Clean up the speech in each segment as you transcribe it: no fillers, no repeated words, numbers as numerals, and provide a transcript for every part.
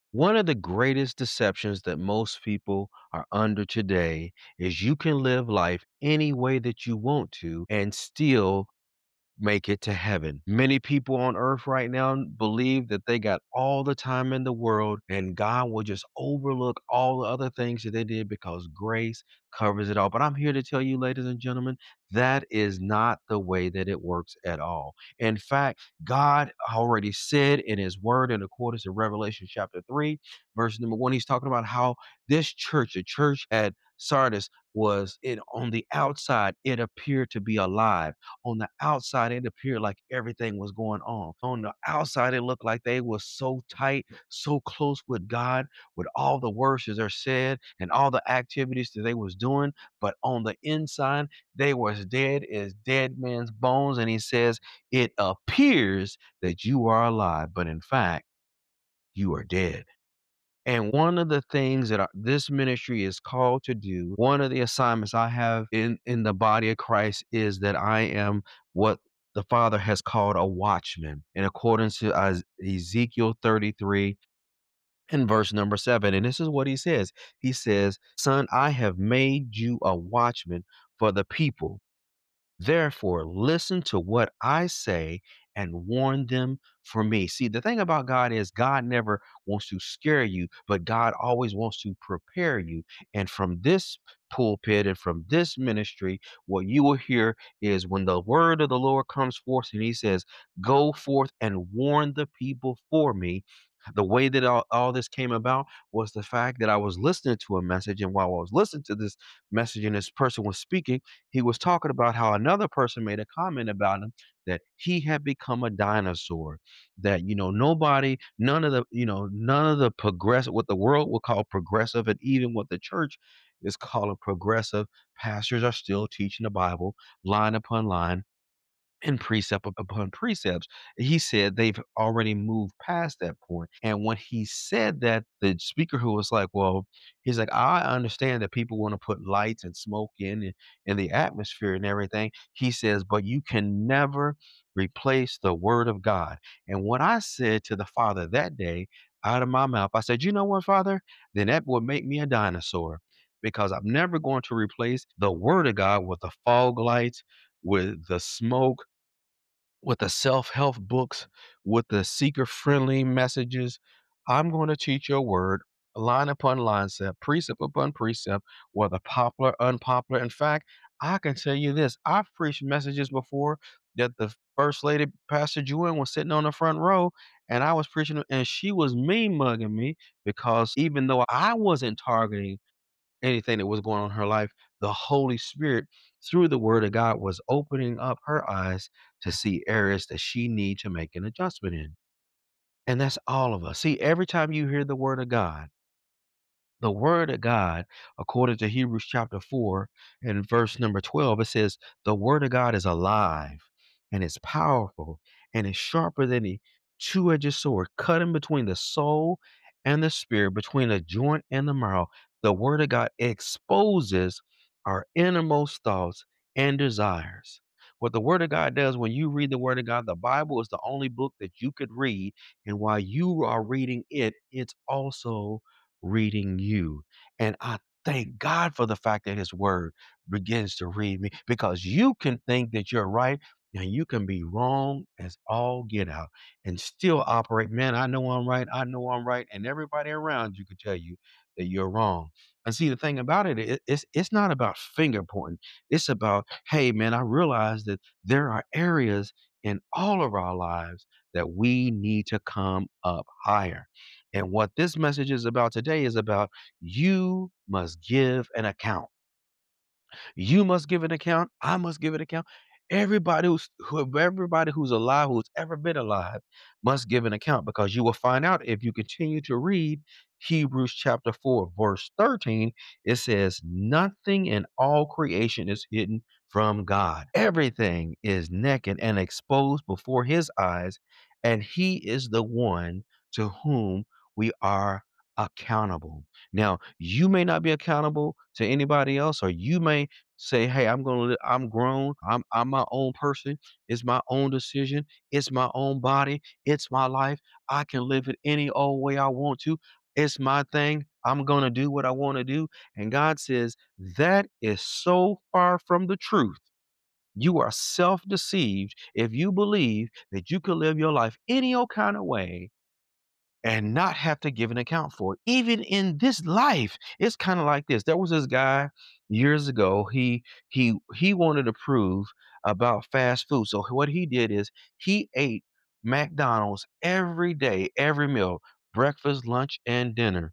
One of the greatest deceptions that most people are under today is you can live life any way that you want to and still make it to heaven. Many people on earth right now believe that they got all the time in the world and God will just overlook all the other things that they did because grace covers it all. But I'm here to tell you, ladies and gentlemen, that is not the way that it works at all. In fact, God already said in his word in accordance to Revelation chapter 3, verse number 1, he's talking about how this church, the church at Sardis, was it on the outside, it appeared to be alive. On the outside, it appeared like everything was going on. On the outside, it looked like they were so tight, so close with God, with all the words that are said and all the activities that they was doing. But on the inside, they were as dead as dead man's bones. And he says, it appears that you are alive, but in fact, you are dead. And one of the things that this ministry is called to do, one of the assignments I have in the body of Christ is that I am what the Father has called a watchman in accordance to Ezekiel 33 and verse number 7. And this is what he says. He says, son, I have made you a watchman for the people. Therefore, listen to what I say and warn them for me. See, the thing about God is God never wants to scare you, but God always wants to prepare you. And from this pulpit and from this ministry, what you will hear is when the word of the Lord comes forth and he says, go forth and warn the people for me. The way that all this came about was the fact that I was listening to a message. And while I was listening to this message and this person was speaking, he was talking about how another person made a comment about him that he had become a dinosaur, that nobody, none of the progressive, what the world will call progressive, and even what the church is calling progressive pastors are still teaching the Bible line upon line and precept upon precepts. He said they've already moved past that point. And when he said that, the speaker who was like, well, he's like, I understand that people want to put lights and smoke in the atmosphere and everything. He says, but you can never replace the word of God. And what I said to the Father that day out of my mouth, I said, you know what, Father? Then that would make me a dinosaur because I'm never going to replace the word of God with the fog lights, with the smoke, with the self-help books, with the seeker-friendly messages. I'm going to teach your word line upon line, precept upon precept, whether popular, unpopular. In fact, I can tell you this. I've preached messages before that the First Lady, Pastor Joanne, was sitting on the front row, and I was preaching, and she was mean mugging me because even though I wasn't targeting anything that was going on in her life, the Holy Spirit, through the Word of God, was opening up her eyes to see areas that she need to make an adjustment in. And that's all of us. See, every time you hear the word of God, according to Hebrews chapter 4 and verse number 12, it says, the word of God is alive and it's powerful and it's sharper than a two-edged sword, cutting between the soul and the spirit, between the joint and the marrow. The word of God exposes our innermost thoughts and desires. What the word of God does when you read the word of God, the Bible is the only book that you could read. And while you are reading it, it's also reading you. And I thank God for the fact that his word begins to read me, because you can think that you're right and you can be wrong as all get out and still operate. Man, I know I'm right. I know I'm right. And everybody around you can tell you that you're wrong. And see, the thing about it, it's not about finger pointing. It's about, hey, man, I realize that there are areas in all of our lives that we need to come up higher. And what this message is about today is about you must give an account. You must give an account. I must give an account. Everybody who's alive, who's ever been alive, must give an account, because you will find out if you continue to read Hebrews chapter 4, verse 13. It says, nothing in all creation is hidden from God. Everything is naked and exposed before his eyes, and he is the one to whom we are accountable. Now, you may not be accountable to anybody else, or you may say, "Hey, I'm grown. I'm my own person. It's my own decision. It's my own body. It's my life. I can live it any old way I want to." It's my thing. I'm going to do what I want to do. And God says that is so far from the truth. You are self deceived if you believe that you can live your life any old kind of way and not have to give an account for it. Even in this life, it's kind of like this. There was this guy years ago. He wanted to prove about fast food. So what he did is he ate McDonald's every day, every meal, breakfast, lunch, and dinner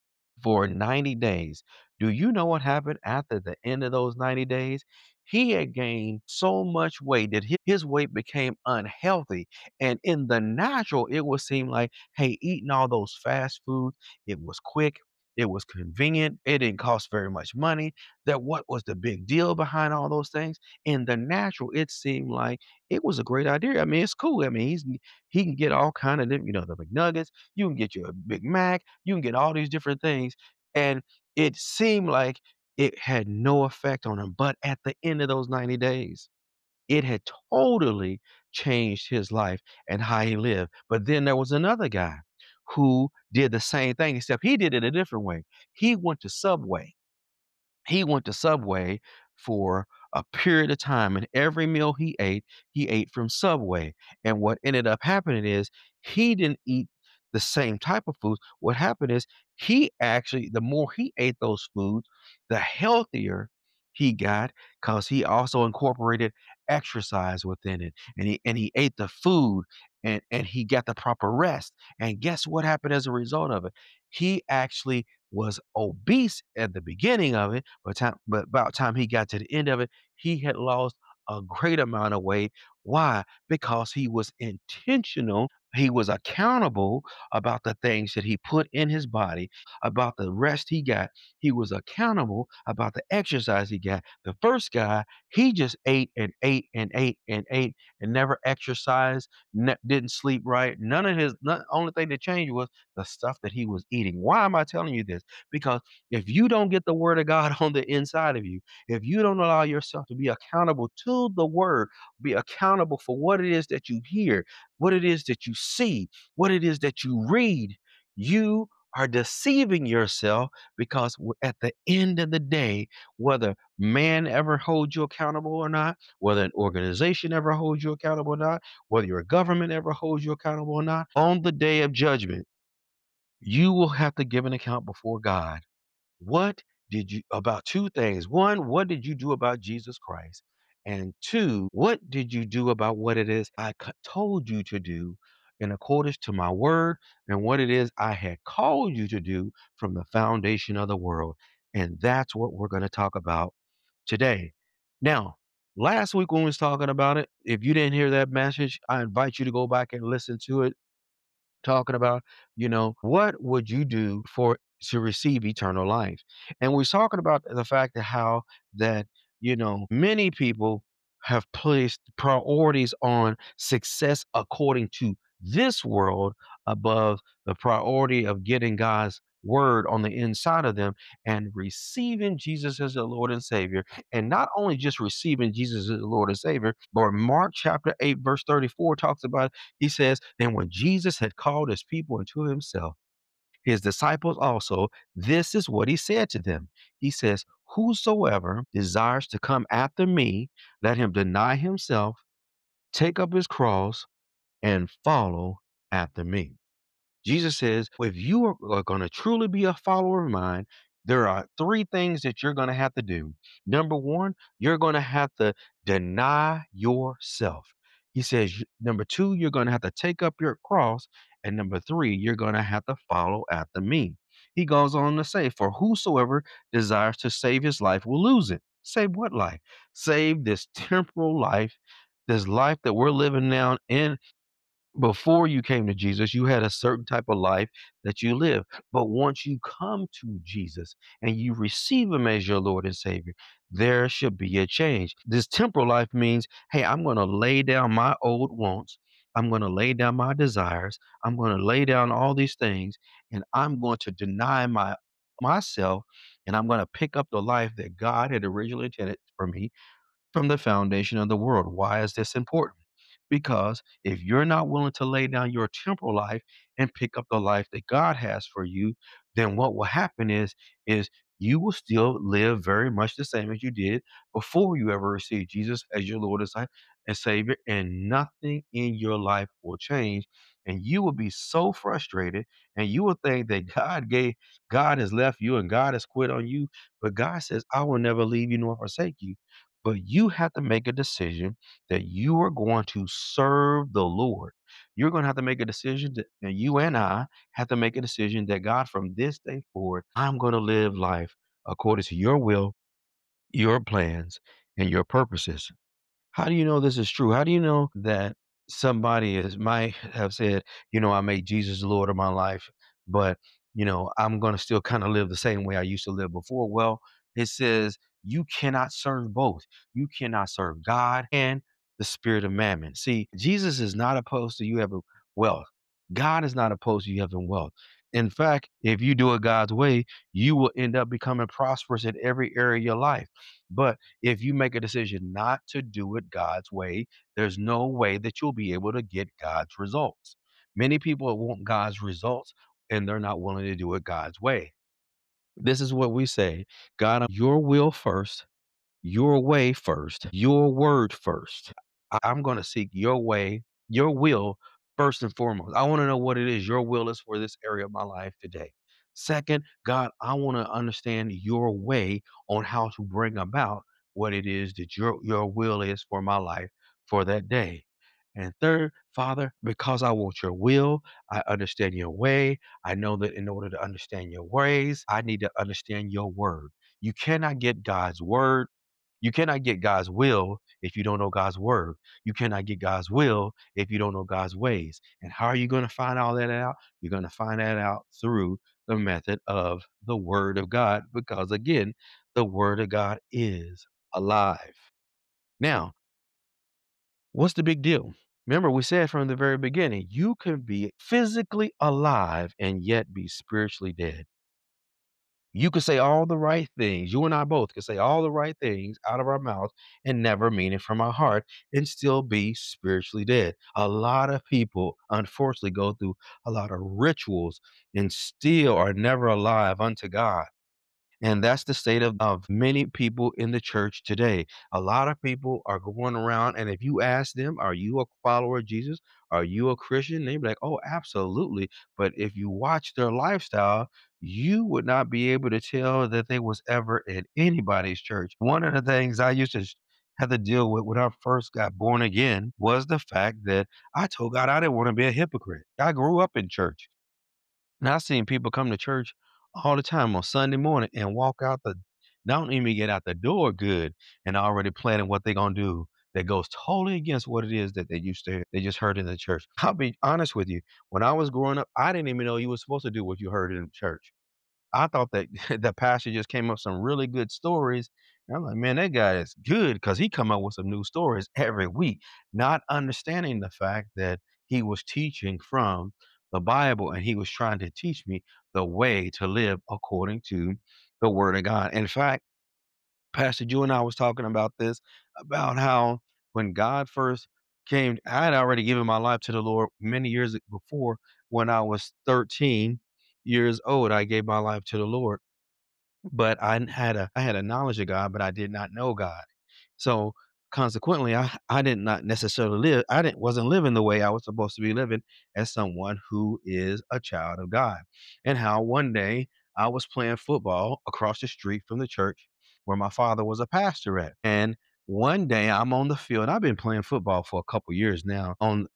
for 90 days. Do you know what happened after the end of those 90 days? He had gained so much weight that his weight became unhealthy. And in the natural, it would seem like, hey, eating all those fast foods, it was quick, it was convenient, it didn't cost very much money. That what was the big deal behind all those things? In the natural, it seemed like it was a great idea. I mean, it's cool. I mean, he can get all kind of the McNuggets, you can get you a Big Mac, you can get all these different things. And it seemed like it had no effect on him. But at the end of those 90 days, it had totally changed his life and how he lived. But then there was another guy who did the same thing, except he did it a different way. He went to Subway. He went to Subway for a period of time, and every meal he ate from Subway. And what ended up happening is he didn't eat the same type of foods. What happened is he actually, the more he ate those foods, the healthier he got because he also incorporated exercise within it. And he ate the food and he got the proper rest. And guess what happened as a result of it? He actually was obese at the beginning of it, but about time he got to the end of it, he had lost a great amount of weight. Why? Because he was intentional. He was accountable about the things that he put in his body, about the rest he got. He was accountable about the exercise he got. The first guy, he just ate and ate and ate and ate and never exercised, didn't sleep right. Only thing that changed was the stuff that he was eating. Why am I telling you this? Because if you don't get the word of God on the inside of you, if you don't allow yourself to be accountable to the word, be accountable for what it is that you hear, what it is that you see, what it is that you read, you are deceiving yourself because at the end of the day, whether man ever holds you accountable or not, whether an organization ever holds you accountable or not, whether your government ever holds you accountable or not, on the day of judgment, you will have to give an account before God. What did you about 2 things? 1, what did you do about Jesus Christ? And 2, what did you do about what it is told you to do in accordance to my word and what it is I had called you to do from the foundation of the world? And that's what we're going to talk about today. Now, last week when we was talking about it, if you didn't hear that message, I invite you to go back and listen to it talking about, what would you do for to receive eternal life? And we're talking about the fact that how that, many people have placed priorities on success according to this world above the priority of getting God's word on the inside of them and receiving Jesus as their Lord and Savior. And not only just receiving Jesus as the Lord and Savior, but Mark chapter 8, verse 34 talks about, he says, then when Jesus had called his people into himself, his disciples also, this is what he said to them. He says, whosoever desires to come after me, let him deny himself, take up his cross, and follow after me. Jesus says, if you are going to truly be a follower of mine, there are 3 things that you're going to have to do. Number 1, you're going to have to deny yourself. He says, number 2, you're going to have to take up your cross. And number 3, you're going to have to follow after me. He goes on to say, for whosoever desires to save his life will lose it. Save what life? Save this temporal life, this life that we're living now in. Before you came to Jesus, you had a certain type of life that you live. But once you come to Jesus and you receive him as your Lord and Savior, there should be a change. This temporal life means, hey, I'm going to lay down my old wants. I'm going to lay down my desires. I'm going to lay down all these things and I'm going to deny myself and I'm going to pick up the life that God had originally intended for me from the foundation of the world. Why is this important? Because if you're not willing to lay down your temporal life and pick up the life that God has for you, then what will happen is you will still live very much the same as you did before you ever received Jesus as your Lord and Savior, and nothing in your life will change. And you will be so frustrated, and you will think that God has left you and God has quit on you. But God says, I will never leave you nor forsake you. But you have to make a decision that you are going to serve the Lord. You're going to have to make a decision that, and you and I have to make a decision that God, from this day forward, I'm going to live life according to your will, your plans, and your purposes. How do you know this is true? How do you know that somebody might have said, I made Jesus the Lord of my life, but I'm gonna still kind of live the same way I used to live before? Well, it says you cannot serve both. You cannot serve God and the spirit of mammon. See, Jesus is not opposed to you having wealth. God is not opposed to you having wealth. In fact, if you do it God's way, you will end up becoming prosperous in every area of your life. But if you make a decision not to do it God's way, there's no way that you'll be able to get God's results. Many people want God's results and they're not willing to do it God's way. This is what we say: God, your will first, your way first, your word first. I'm going to seek your way, your will first and foremost. I want to know what it is your will is for this area of my life today. Second, God, I want to understand your way on how to bring about what it is that your will is for my life for that day. And third, Father, because I want your will, I understand your way. I know that in order to understand your ways, I need to understand your word. You cannot get God's word, you cannot get God's will if you don't know God's word. You cannot get God's will if you don't know God's ways. And how are you going to find all that out? You're going to find that out through the method of the word of God, because again, the word of God is alive. Now, what's the big deal? Remember, we said from the very beginning, you can be physically alive and yet be spiritually dead. You could say all the right things. You and I both could say all the right things out of our mouth and never mean it from our heart and still be spiritually dead. A lot of people, unfortunately, go through a lot of rituals and still are never alive unto God. And that's the state of many people in the church today. A lot of people are going around, and if you ask them, are you a follower of Jesus? Are you a Christian? They'd be like, oh, absolutely. But if you watch their lifestyle, you would not be able to tell that they was ever in anybody's church. One of the things I used to have to deal with when I first got born again was the fact that I told God I didn't want to be a hypocrite. I grew up in church. And I've seen people come to church all the time on Sunday morning and walk out don't even get out the door good and already planning what they're gonna do that goes totally against what it is that they just heard in the church. I'll be honest with you. When I was growing up, I didn't even know you were supposed to do what you heard in church. I thought that the pastor just came up with some really good stories. And I'm like, man, that guy is good because he come up with some new stories every week, not understanding the fact that he was teaching from the Bible and he was trying to teach me the way to live according to the Word of God. In fact, Pastor Drew and I was talking about this, about how when God first came, I had already given my life to the Lord many years before. When I was 13 years old, I gave my life to the Lord, but I had a knowledge of God, but I did not know God. So consequently, I did not necessarily live. I didn't wasn't living the way I was supposed to be living as someone who is a child of God. And how one day I was playing football across the street from the church where my father was a pastor at. And one day I'm on the field. I've been playing football for a couple years now.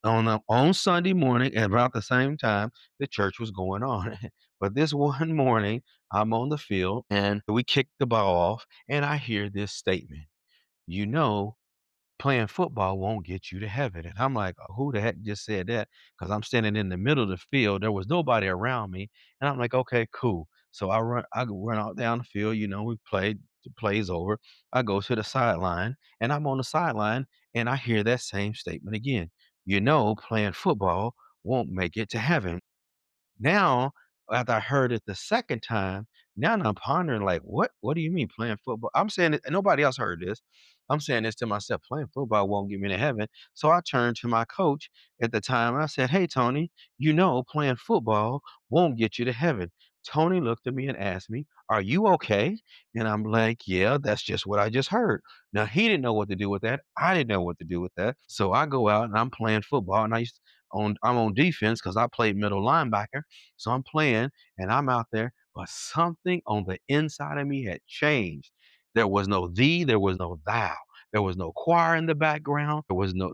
On Sunday morning at about the same time the church was going on. But this one morning I'm on the field and we kicked the ball off and I hear this statement. You know, playing football won't get you to heaven. And I'm like, who the heck just said that? Because I'm standing in the middle of the field. There was nobody around me. And I'm like, okay, cool. So I run out down the field. We played, the play's over. I go to the sideline and I'm on the sideline and I hear that same statement again. Playing football won't make it to heaven. Now, after I heard it the second time, Now I'm pondering like, what do you mean playing football? I'm saying it, and nobody else heard this. I'm saying this to myself, playing football won't get me to heaven. So I turned to my coach at the time. I said, "Hey Tony, playing football won't get you to heaven." Tony looked at me and asked me, "Are you okay?" And I'm like, "Yeah, that's just what I just heard." Now he didn't know what to do with that. I didn't know what to do with that. So I go out and I'm playing football, and I'm on defense because I played middle linebacker. So I'm playing and I'm out there, but something on the inside of me had changed. There was no thee, there was no thou. There was no choir in the background.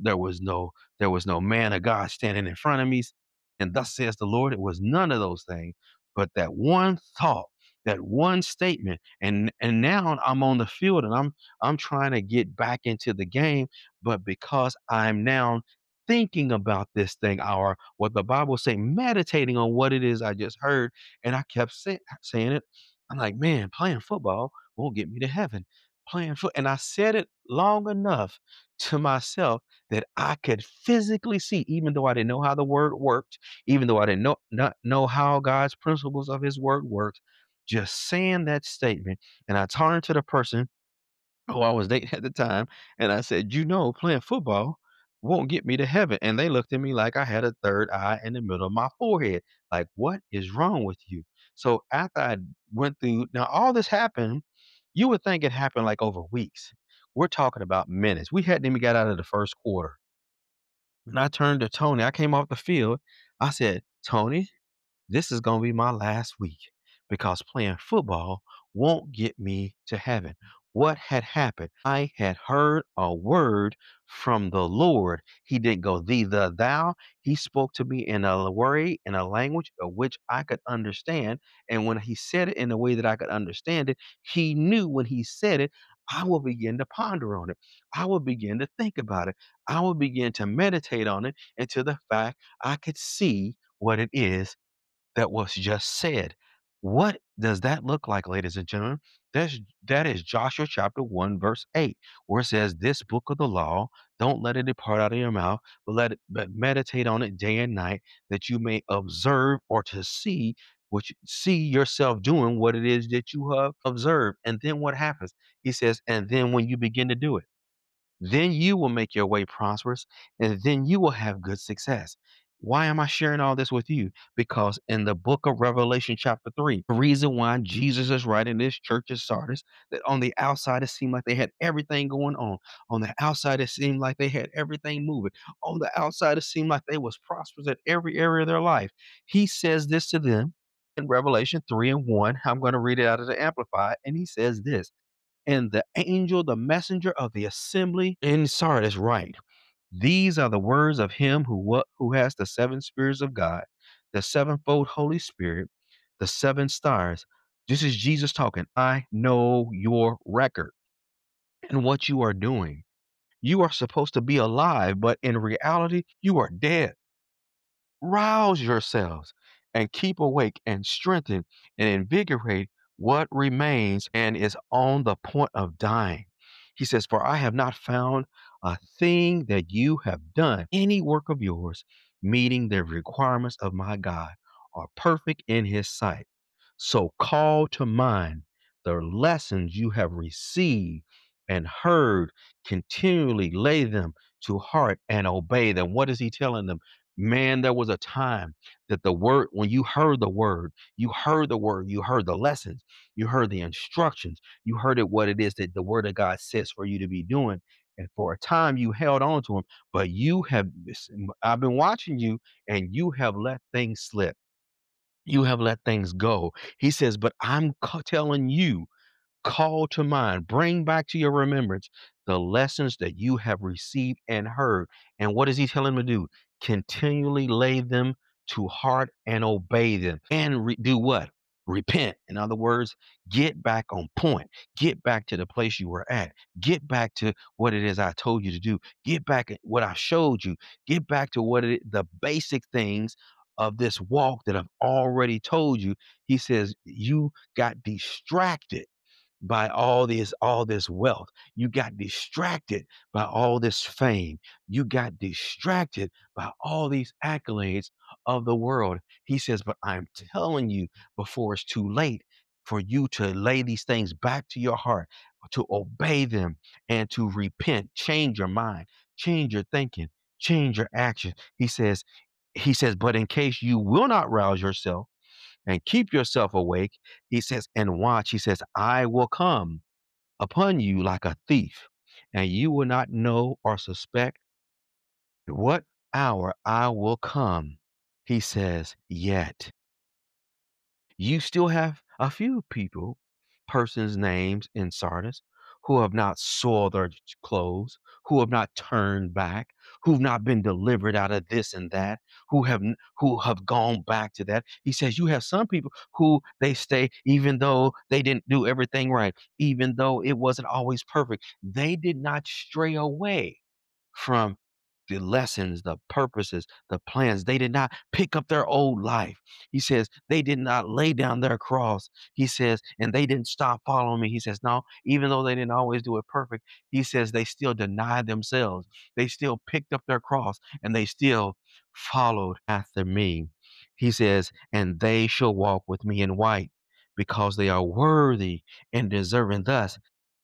There was no man of God standing in front of me. And thus says the Lord. It was none of those things. But that one thought, that one statement, and now I'm on the field and I'm trying to get back into the game, but because I'm now thinking about this thing, or what the Bible say, meditating on what it is I just heard, and I kept saying it. I'm like, man, playing football won't get me to heaven. Playing foot, and I said it long enough to myself that I could physically see, even though I didn't know how the word worked, even though I didn't not know how God's principles of His word worked, just saying that statement, and I turned to the person who I was dating at the time, and I said, playing football won't get me to heaven." And they looked at me like I had a third eye in the middle of my forehead. Like, what is wrong with you? So after I went through, now all this happened, you would think it happened like over weeks. We're talking about minutes. We hadn't even got out of the first quarter. And I turned to Tony. I came off the field. I said, "Tony, this is going to be my last week because playing football won't get me to heaven." What had happened? I had heard a word from the Lord. He didn't go thee, the, thou. He spoke to me in a way, in a language of which I could understand. And when he said it in a way that I could understand it, he knew when he said it, I will begin to ponder on it. I will begin to think about it. I will begin to meditate on it until the fact I could see what it is that was just said. What does that look like, ladies and gentlemen? That is Joshua chapter 1, verse 8, where it says, "This book of the law, don't let it depart out of your mouth, but meditate on it day and night, that you may observe or to see see yourself doing what it is that you have observed." And then what happens? He says, and then when you begin to do it, then you will make your way prosperous, and then you will have good success. Why am I sharing all this with you? Because in the book of Revelation, chapter 3, the reason why Jesus is writing this church of Sardis, that on the outside it seemed like they had everything going on. On the outside, it seemed like they had everything moving. On the outside, it seemed like they was prosperous at every area of their life. He says this to them in Revelation 3 and 1. I'm going to read it out of the Amplified, and he says this. "And the angel, the messenger of the assembly in Sardis write, these are the words of him who has the seven spirits of God, the sevenfold Holy Spirit, the seven stars." This is Jesus talking. "I know your record and what you are doing. You are supposed to be alive, but in reality, you are dead. Rouse yourselves and keep awake and strengthen and invigorate what remains and is on the point of dying." He says, "For I have not found a thing that you have done, any work of yours, meeting the requirements of my God, or perfect in his sight. So call to mind the lessons you have received and heard, continually lay them to heart and obey them." What is he telling them? Man, there was a time that the word, when you heard the word, you heard the word, you heard the lessons, you heard the instructions, you heard it what it is that the word of God says for you to be doing. And for a time you held on to him, but I've been watching you, and you have let things slip. You have let things go. He says, but telling you, call to mind, bring back to your remembrance the lessons that you have received and heard. And what is he telling them to do? Continually lay them to heart and obey them. And do what? Repent. In other words, get back on point. Get back to the place you were at. Get back to what it is I told you to do. Get back at what I showed you. Get back to the basic things of this walk that I've already told you. He says, you got distracted by all this wealth. You got distracted by all this fame. You got distracted by all these accolades of the world. He says, but I'm telling you before it's too late, for you to lay these things back to your heart, to obey them, and to repent, change your mind, change your thinking, change your action. He says, but in case you will not rouse yourself and keep yourself awake, he says, and watch, he says, I will come upon you like a thief, and you will not know or suspect what hour I will come. He says, yet. You still have a few people, persons' names in Sardis, who have not soiled their clothes, who have not turned back, who've not been delivered out of this and that, who have gone back to that. He says you have some people who they stay, even though they didn't do everything right, even though it wasn't always perfect. They did not stray away from the lessons, the purposes, the plans. They did not pick up their old life. He says they did not lay down their cross. He says, and they didn't stop following me. He says, no, even though they didn't always do it perfect, he says they still denied themselves. They still picked up their cross and they still followed after me. He says, and they shall walk with me in white because they are worthy and deserving. Thus,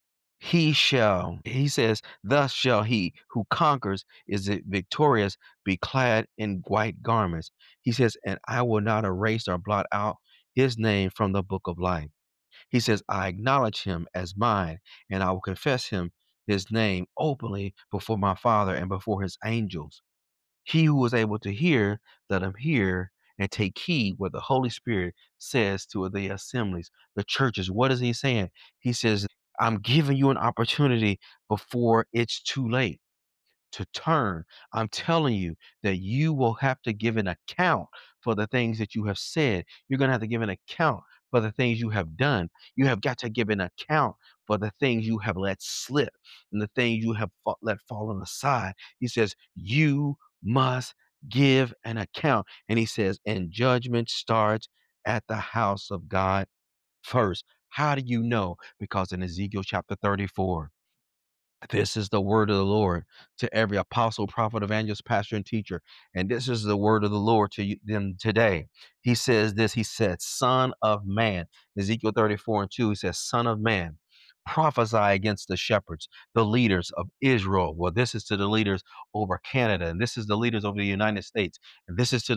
he says, thus shall he who conquers is it victorious be clad in white garments. He says, and I will not erase or blot out his name from the book of life. He says, I acknowledge him as mine, and I will confess his name openly before my Father and before his angels. He who is able to hear, let him hear and take heed what the Holy Spirit says to the assemblies, the churches. What is he saying? He says, I'm giving you an opportunity before it's too late to turn. I'm telling you that you will have to give an account for the things that you have said. You're going to have to give an account for the things you have done. You have got to give an account for the things you have let slip and the things you have let fallen aside. He says, you must give an account. And he says, and judgment starts at the house of God first. How do you know? Because in Ezekiel chapter 34, this is the word of the Lord to every apostle, prophet, evangelist, pastor, and teacher. And this is the word of the Lord to them today. He says this, he said, Son of man, Ezekiel 34 and 2, he says, Son of man, prophesy against the shepherds, the leaders of Israel. Well, this is to the leaders over Canada, and this is the leaders over the United States, and this is to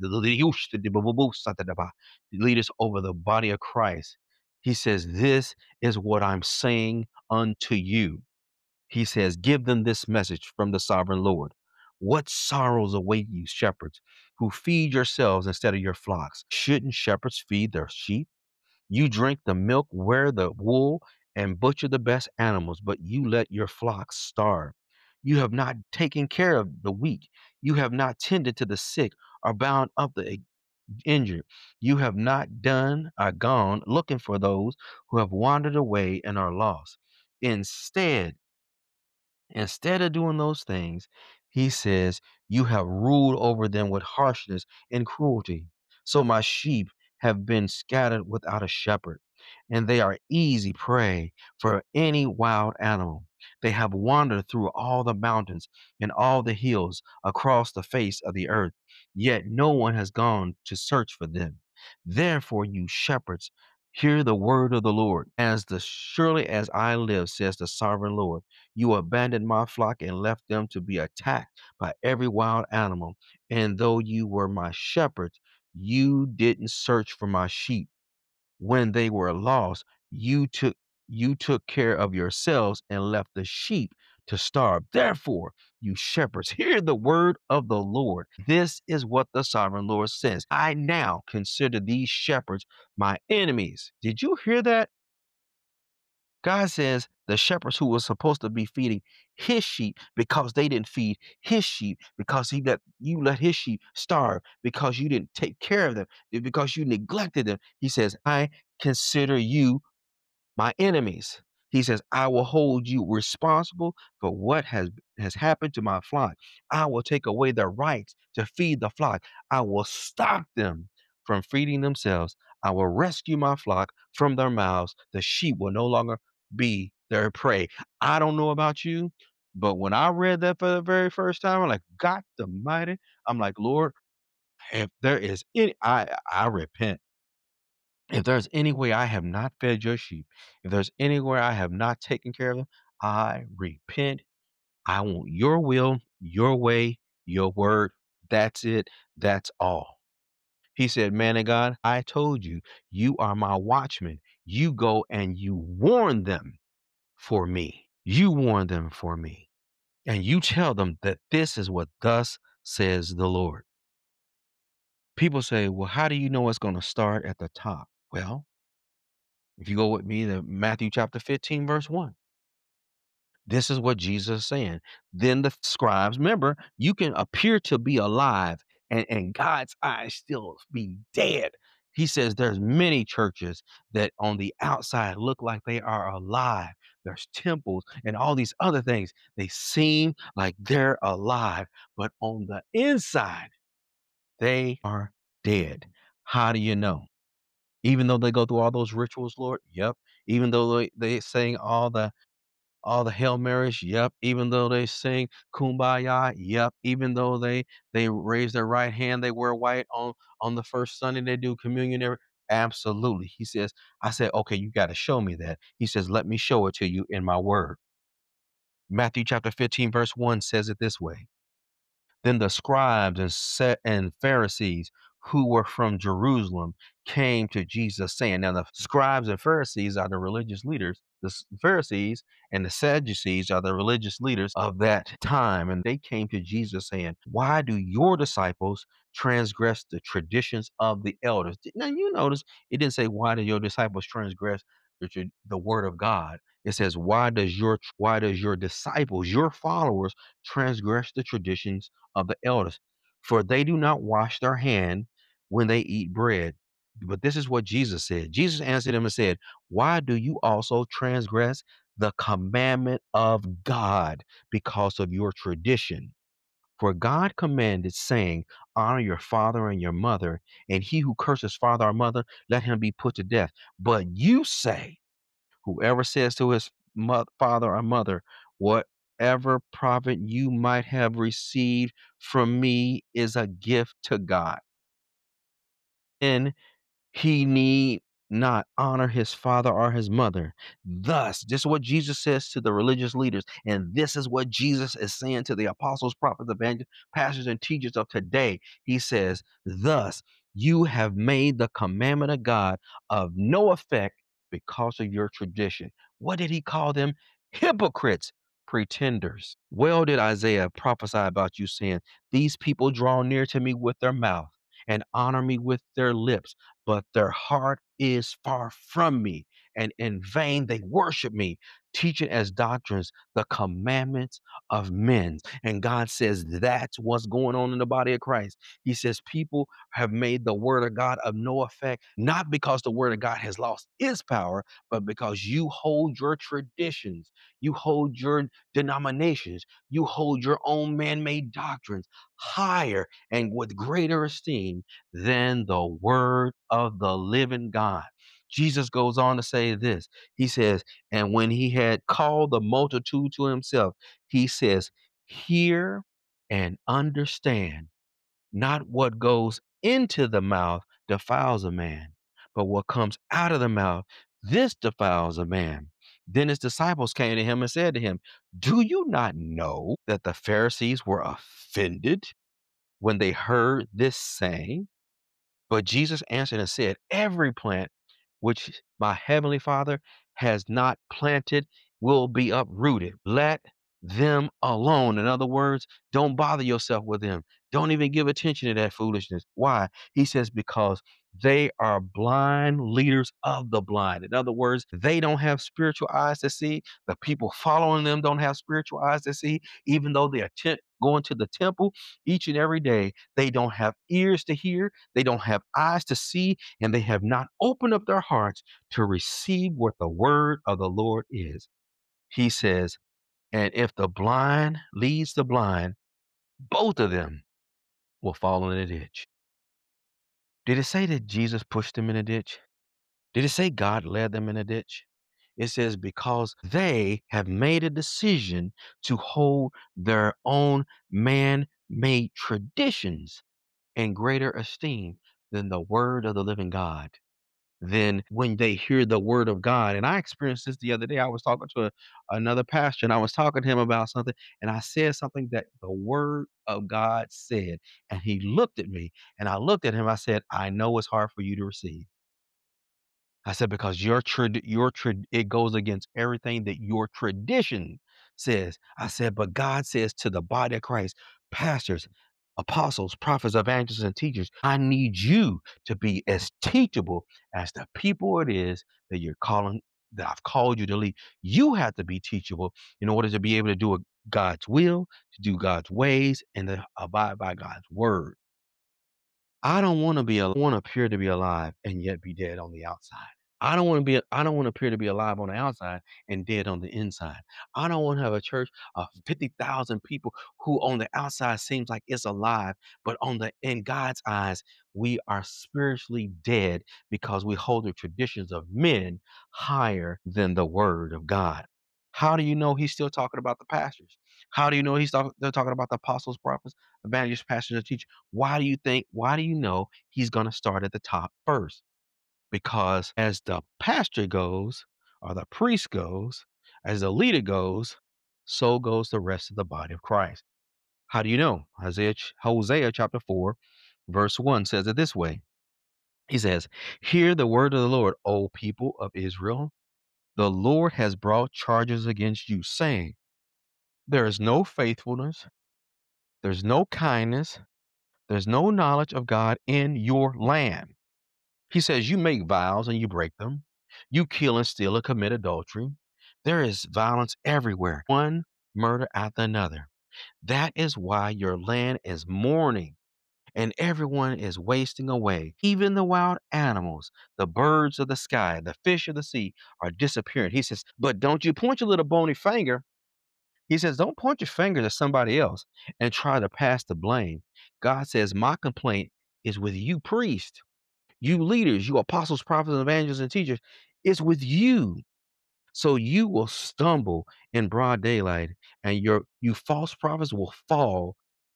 the leaders over the body of Christ. He says, this is what I'm saying unto you. He says, give them this message from the sovereign Lord. What sorrows await you, shepherds, who feed yourselves instead of your flocks? Shouldn't shepherds feed their sheep? You drink the milk, wear the wool, and butcher the best animals, but you let your flocks starve. You have not taken care of the weak. You have not tended to the sick or bound up the injured. You have not gone looking for those who have wandered away and are lost. Instead of doing those things, he says, you have ruled over them with harshness and cruelty. So my sheep have been scattered without a shepherd, and they are easy prey for any wild animal. They have wandered through all the mountains and all the hills across the face of the earth, yet no one has gone to search for them. Therefore, you shepherds, hear the word of the Lord. Surely as I live, says the sovereign Lord, you abandoned my flock and left them to be attacked by every wild animal. And though you were my shepherds, you didn't search for my sheep. When they were lost, you took care of yourselves and left the sheep to starve. Therefore, you shepherds, hear the word of the Lord. This is what the sovereign Lord says. I now consider these shepherds my enemies. Did you hear that? God says the shepherds who were supposed to be feeding his sheep because they didn't feed his sheep, because you let his sheep starve, because you didn't take care of them, because you neglected them. He says, I consider you my enemies. He says, I will hold you responsible for what has happened to my flock. I will take away their rights to feed the flock. I will stop them from feeding themselves. I will rescue my flock from their mouths. The sheep will no longer be their prey. I don't know about you, but when I read that for the very first time, I'm like, God the mighty. I'm like, Lord, if there is any, I repent. If there's any way I have not fed your sheep, if there's anywhere I have not taken care of them, I repent. I want your will, your way, your word. That's it. That's all. He said, man of God, I told you, you are my watchman. You go and you warn them for me. You warn them for me. And you tell them that this is what thus says the Lord. People say, well, how do you know it's going to start at the top? Well, if you go with me to Matthew chapter 15, verse 1, this is what Jesus is saying. Then the scribes, remember, you can appear to be alive and God's eyes still be dead. He says there's many churches that on the outside look like they are alive. There's temples and all these other things. They seem like they're alive, but on the inside, they are dead. How do you know? Even though they go through all those rituals, Lord, yep. Even though they sing all the Hail Marys, yep. Even though they sing Kumbaya, yep. Even though they raise their right hand, they wear white on the first Sunday they do communion. Absolutely. He says, I said, okay, you got to show me that. He says, let me show it to you in my word. Matthew chapter 15, verse 1 says it this way. Then the scribes and Pharisees who were from Jerusalem came to Jesus, saying, now the scribes and Pharisees are the religious leaders. Pharisees and the Sadducees are the religious leaders of that time. And they came to Jesus saying, why do your disciples transgress the traditions of the elders? Now you notice it didn't say, why do your disciples transgress the word of God? It says, why does your disciples, your followers, transgress the traditions of the elders? For they do not wash their hand when they eat bread. But this is what Jesus said. Jesus answered him and said, why do you also transgress the commandment of God because of your tradition? For God commanded, saying, honor your father and your mother, and he who curses father or mother, let him be put to death. But you say, whoever says to his father or mother, whatever profit you might have received from me is a gift to God, and he need not honor his father or his mother. Thus, this is what Jesus says to the religious leaders, and this is what Jesus is saying to the apostles, prophets, evangelists, pastors, and teachers of today. He says, thus, you have made the commandment of God of no effect because of your tradition. What did he call them? Hypocrites, pretenders. Well, did Isaiah prophesy about you, saying, these people draw near to me with their mouth and honor me with their lips, but their heart is far from me, and in vain they worship me, teaching as doctrines the commandments of men. And God says that's what's going on in the body of Christ. He says people have made the word of God of no effect, not because the word of God has lost its power, but because you hold your traditions, you hold your denominations, you hold your own man-made doctrines higher and with greater esteem than the word of the living God. Jesus goes on to say this. He says, and when he had called the multitude to himself, he says, hear and understand. Not what goes into the mouth defiles a man, but what comes out of the mouth, this defiles a man. Then his disciples came to him and said to him, do you not know that the Pharisees were offended when they heard this saying? But Jesus answered and said, every plant which my heavenly Father has not planted will be uprooted. Let them alone. In other words, don't bother yourself with them. Don't even give attention to that foolishness. Why? He says, because they are blind leaders of the blind. In other words, they don't have spiritual eyes to see. The people following them don't have spiritual eyes to see. Even though they are going to the temple each and every day, they don't have ears to hear. They don't have eyes to see, and they have not opened up their hearts to receive what the word of the Lord is. He says, and if the blind leads the blind, both of them will fall in a ditch. Did it say that Jesus pushed them in a ditch? Did it say God led them in a ditch? It says because they have made a decision to hold their own man made traditions in greater esteem than the word of the living God. than when they hear the word of God. And I experienced this the other day. I was talking to another pastor and I was talking to him about something. And I said something that the word of God said. And he looked at me and I looked at him. I said, I know it's hard for you to receive. I said, because it goes against everything that your tradition says. I said, but God says to the body of Christ, pastors, apostles, prophets, evangelists, and teachers, I need you to be as teachable as the people it is that that I've called you to lead. You have to be teachable in order to be able to do God's will, to do God's ways, and to abide by God's word. I don't want to appear to be alive and yet be dead on the outside. I don't want to appear to be alive on the outside and dead on the inside. I don't want to have a church of 50,000 people who on the outside seems like it's alive, but in God's eyes, we are spiritually dead because we hold the traditions of men higher than the word of God. How do you know he's still talking about the pastors? How do you know they're talking about the apostles, prophets, evangelists, pastors, and teachers? Why do you know he's going to start at the top first? Because as the pastor goes, or the priest goes, as the leader goes, so goes the rest of the body of Christ. How do you know? Hosea chapter 4, verse 1 says it this way. He says, hear the word of the Lord, O people of Israel. The Lord has brought charges against you, saying, there is no faithfulness, there's no kindness, there's no knowledge of God in your land. He says, you make vows and you break them. You kill and steal and commit adultery. There is violence everywhere, one murder after another. That is why your land is mourning and everyone is wasting away. Even the wild animals, the birds of the sky, the fish of the sea are disappearing. He says, but don't you point your little bony finger. He says, don't point your finger to somebody else and try to pass the blame. God says, my complaint is with you, priest. You leaders, you apostles, prophets, evangelists, and teachers, it's with you. So you will stumble in broad daylight, and you false prophets will fall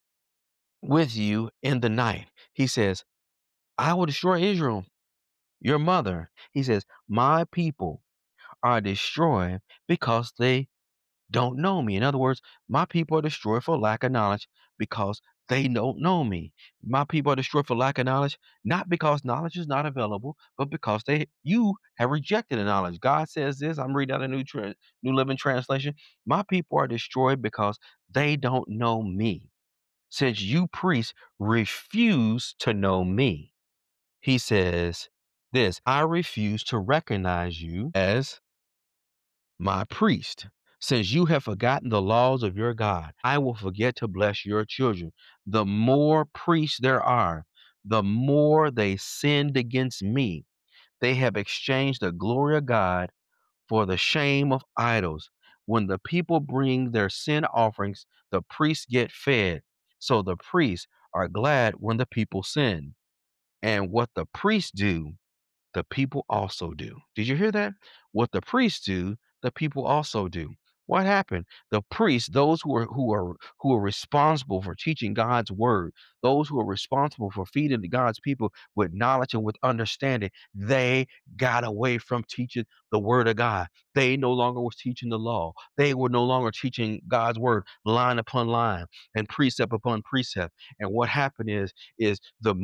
with you in the night. He says, I will destroy Israel, your mother. He says, my people are destroyed because they don't know me. In other words, my people are destroyed for lack of knowledge because they don't know me. My people are destroyed for lack of knowledge, not because knowledge is not available, but because you have rejected the knowledge. God says this. I'm reading out a New Living Translation. My people are destroyed because they don't know me. Since you priests refuse to know me, he says this, I refuse to recognize you as my priest. Since you have forgotten the laws of your God, I will forget to bless your children. The more priests there are, the more they sinned against me. They have exchanged the glory of God for the shame of idols. When the people bring their sin offerings, the priests get fed. So the priests are glad when the people sin. And what the priests do, the people also do. Did you hear that? What the priests do, the people also do. What happened? The priests, those who are responsible for teaching God's word, those who are responsible for feeding God's people with knowledge and with understanding, they got away from teaching the word of God. They no longer was teaching the law. They were no longer teaching God's word line upon line and precept upon precept. And what happened is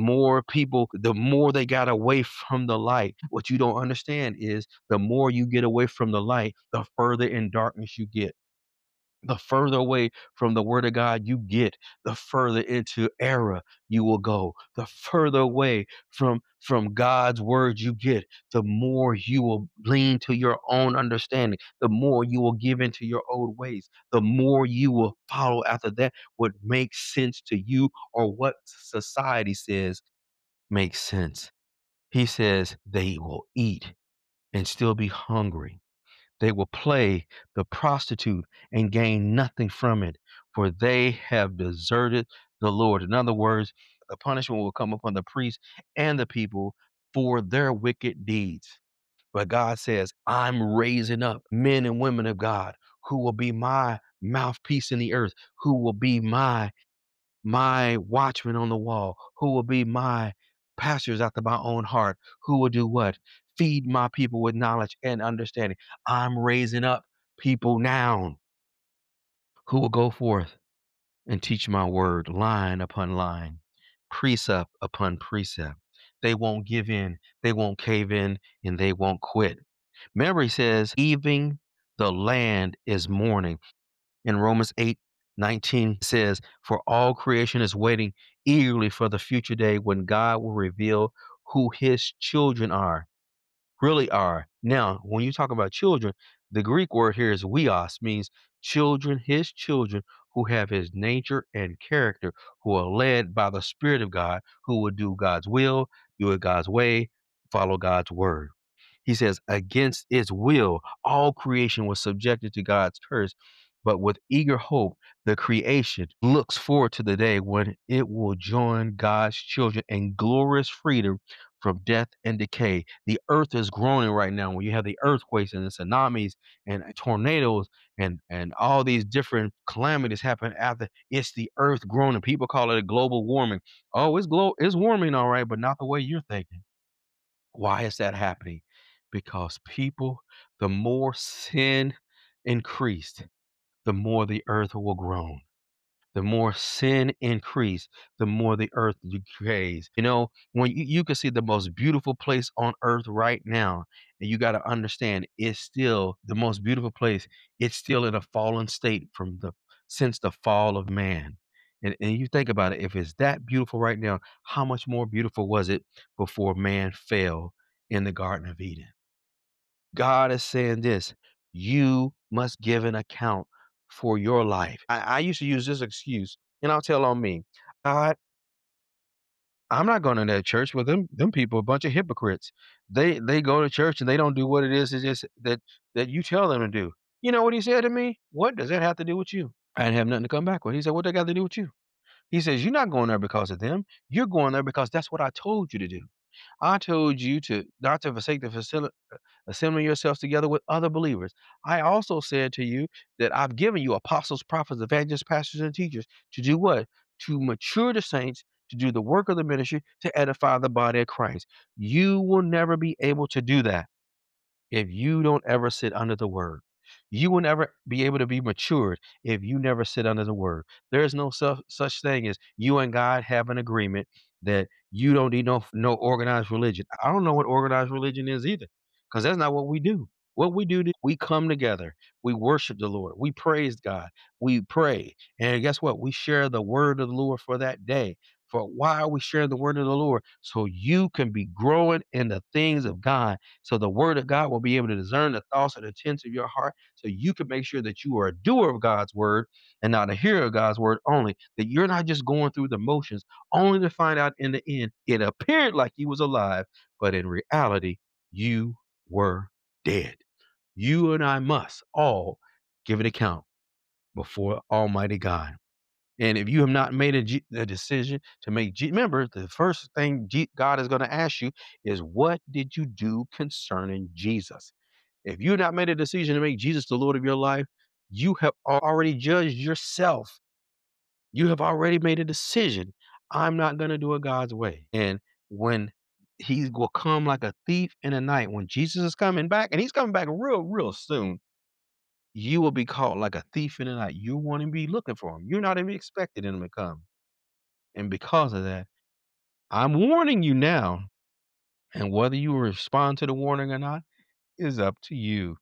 the more they got away from the light. What you don't understand is the more you get away from the light, the further in darkness you get. The further away from the word of God you get, the further into error you will go. The further away from God's word you get, the more you will lean to your own understanding, the more you will give into your old ways, the more you will follow after that what makes sense to you or what society says makes sense. He says they will eat and still be hungry. They will play the prostitute and gain nothing from it, for they have deserted the Lord. In other words, the punishment will come upon the priests and the people for their wicked deeds. But God says, I'm raising up men and women of God who will be my mouthpiece in the earth, who will be my watchman on the wall, who will be my pastors after my own heart who will do what? Feed my people with knowledge and understanding. I'm raising up people now who will go forth and teach my word line upon line, precept upon precept. They won't give in, they won't cave in, and they won't quit. Remember, he says, even the land is mourning. In Romans 8:19 says, for all creation is waiting eagerly for the future day when God will reveal who his children are really are. Now, when you talk about children, the Greek word here is weos, means children, his children who have his nature and character, who are led by the Spirit of God, who will do God's will, do it God's way, follow God's word. He says, against its will, all creation was subjected to God's curse. But with eager hope, the creation looks forward to the day when it will join God's children in glorious freedom from death and decay. The earth is groaning right now when you have the earthquakes and the tsunamis and tornadoes and all these different calamities happen after. It's the earth groaning. People call it a global warming. Oh, it's warming, all right, but not the way you're thinking. Why is that happening? Because people, the more sin increased, the more the earth will groan. The more sin increase, the more the earth decays. You know, when you can see the most beautiful place on earth right now, and you got to understand it's still the most beautiful place. It's still in a fallen state from the since the fall of man. And you think about it, if it's that beautiful right now, how much more beautiful was it before man fell in the Garden of Eden? God is saying this, you must give an account for your life. I used to use this excuse, and I'll tell on me. God, I'm not going to that church with them people, a bunch of hypocrites. They go to church and they don't do what it is just that you tell them to do. You know what he said to me? What does that have to do with you? I didn't have nothing to come back with. He said, what they got to do with you? He says, you're not going there because of them. You're going there because that's what I told you to do. I told you to not to forsake the facility assembling yourselves together with other believers. I also said to you that I've given you apostles, prophets, evangelists, pastors, and teachers to do what? To mature the saints, to do the work of the ministry, to edify the body of Christ. You will never be able to do that if you don't ever sit under the word. You will never be able to be matured if you never sit under the word. There is no such thing as you and God have an agreement that you don't need no organized religion. I don't know what organized religion is either, because that's not what we do. What we do, we come together, we worship the Lord, we praise God, we pray, and guess what? We share the word of the Lord for that day. For why are we sharing the word of the Lord? So you can be growing in the things of God, so the word of God will be able to discern the thoughts and intents of your heart. So you can make sure that you are a doer of God's word and not a hearer of God's word only. That you're not just going through the motions, only to find out in the end it appeared like you was alive, but in reality you were dead. You and I must all give an account before Almighty God. And if you have not made a decision to make, remember, the first thing God is going to ask you is, what did you do concerning Jesus? If you have not made a decision to make Jesus the Lord of your life, you have already judged yourself. You have already made a decision. I'm not going to do it God's way. And when he will come like a thief in the night, when Jesus is coming back, and he's coming back real soon, you will be caught like a thief in the night. You won't even be looking for him. You're not even expecting him to come. And because of that, I'm warning you now. And whether you respond to the warning or not is up to you.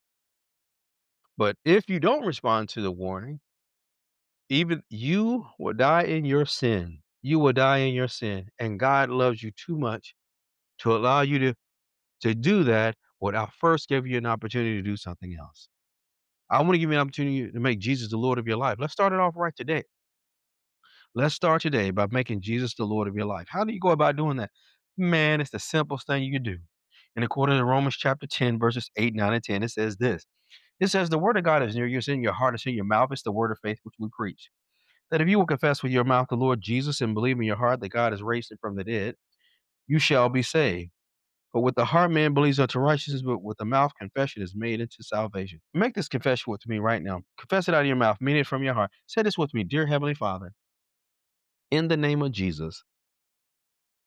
But if you don't respond to the warning, even you will die in your sin. You will die in your sin. And God loves you too much to allow you to do that without first giving you an opportunity to do something else. I want to give you an opportunity to make Jesus the Lord of your life. Let's start it off right today. Let's start today by making Jesus the Lord of your life. How do you go about doing that? Man, it's the simplest thing you can do. And according to Romans chapter 10, verses 8, 9, and 10, it says this. It says, the word of God is near you, it's in your heart, it's in your mouth. It's the word of faith which we preach. That if you will confess with your mouth the Lord Jesus and believe in your heart that God has raised him from the dead, you shall be saved. For with the heart man believes unto righteousness, but with the mouth confession is made into salvation. Make this confession with me right now. Confess it out of your mouth, mean it from your heart. Say this with me, dear Heavenly Father, in the name of Jesus,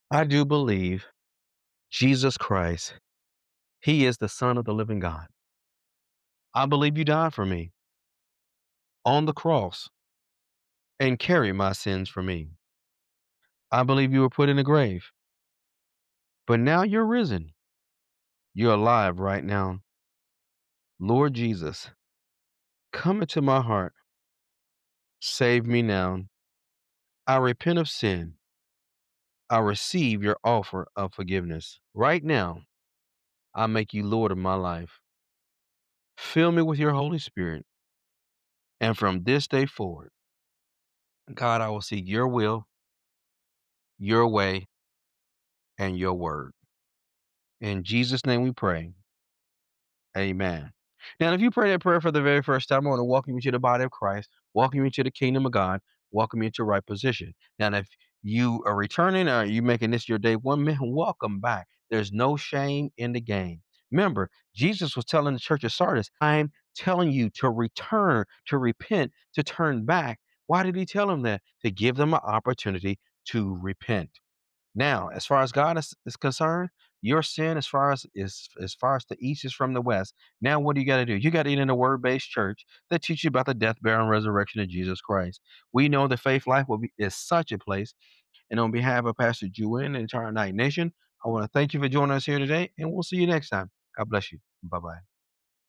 I do believe Jesus Christ, He is the Son of the living God. I believe you died for me on the cross and carried my sins for me. I believe you were put in the grave, but now you're risen. You're alive right now. Lord Jesus, come into my heart. Save me now. I repent of sin. I receive your offer of forgiveness. Right now, I make you Lord of my life. Fill me with your Holy Spirit. And from this day forward, God, I will seek your will, your way, and your word. In Jesus' name we pray. Amen. Now, if you pray that prayer for the very first time, I want to welcome you to the body of Christ, welcome you to the kingdom of God, welcome you to right position. Now, if you are returning or you making this your day one, man, welcome back. There's no shame in the game. Remember, Jesus was telling the church of Sardis, I'm telling you to return, to repent, to turn back. Why did he tell them that? To give them an opportunity to repent. Now, as far as God is concerned, your sin as far as the east is from the west. Now, what do you got to do? You got to get in a word-based church that teach you about the death, burial, and resurrection of Jesus Christ. We know the faith life is such a place. And on behalf of Pastor Juin and the entire Night Nation, I want to thank you for joining us here today, and we'll see you next time. God bless you. Bye bye.